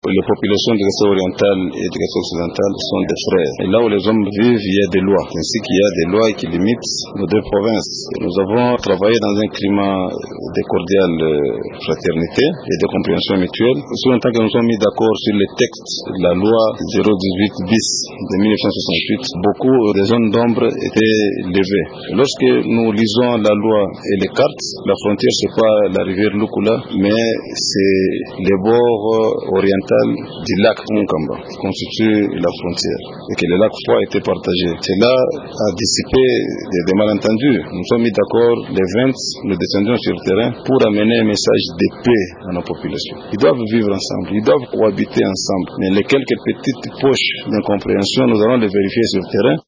Les populations de Gassé oriental et de Gassé occidental sont des frères. Et là où les hommes vivent, il y a des lois. Ainsi qu'il y a des lois qui limitent nos deux provinces. Nous avons travaillé dans un climat de cordiale fraternité et de compréhension mutuelle. Aussi longtemps que nous sommes mis d'accord sur les textes de la loi 018 bis de 1968, beaucoup de zones d'ombre étaient levées. Lorsque nous lisons la loi et les cartes, la frontière c'est pas la rivière Lukula, mais c'est les bords orientaux du lac Munkamba qui constitue la frontière et que le lac Foix a été partagé. Cela a dissipé des malentendus. Nous sommes mis d'accord les 20, nous descendons sur le terrain pour amener un message de paix à nos populations. Ils doivent vivre ensemble, ils doivent cohabiter ensemble. Mais les quelques petites poches d'incompréhension, nous allons les vérifier sur le terrain.